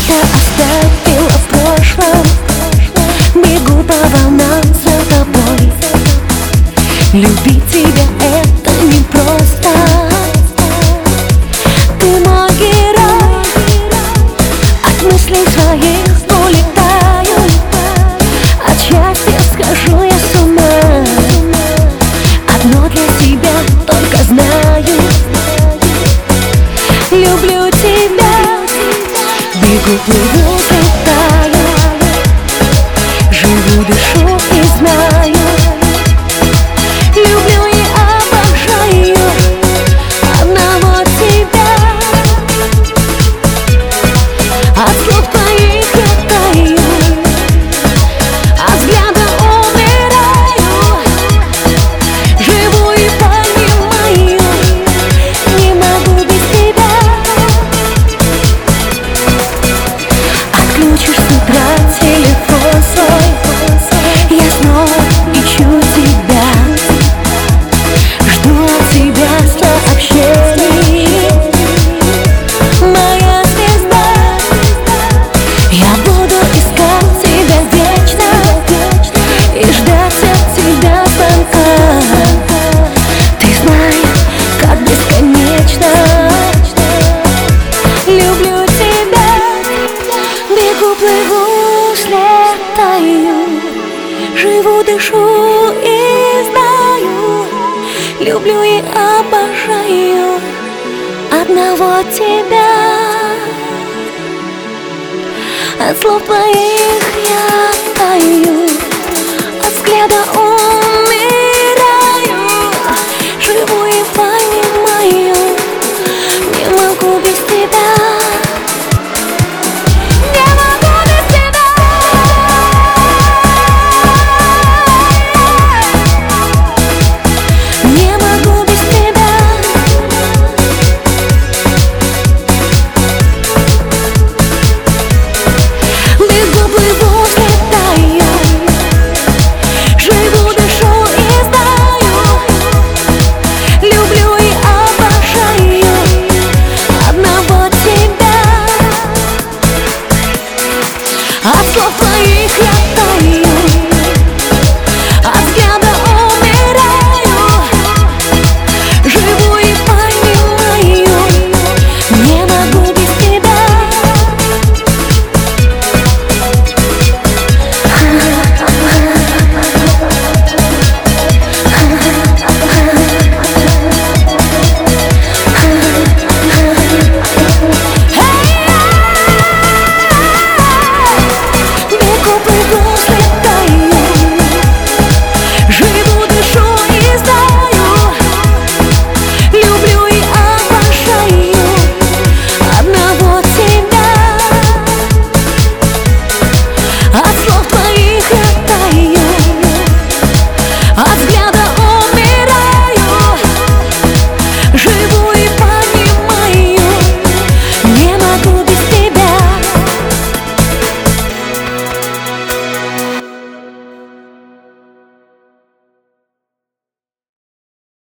что-то оставила в прошлом. Бегу по волнам за тобой. Любить тебя — это непросто. Ты мой герой. От мыслей своих улетаю. От счастья схожу я с ума. Одно для себя только знаю: люблю тебя. Бегу, плыву, летаю. Живу, дышу и знаю: люблю и обожаю одного тебя. От слов твоих я таю, от взгляда умираю. Живу и понимаю: не могу без тебя. Отключишь с утра телефон свой, я снова ищу тебя. Жду от тебя сообщений, моя звезда. Я буду искать тебя вечно и ждать от тебя звонка. Ты знаешь, как бесконечно люблю тебя. Бегу, плыву, слетаю. Живу, дышу и знаю: люблю и обожаю одного тебя. От слов твоих я таю, от взгляда умираю.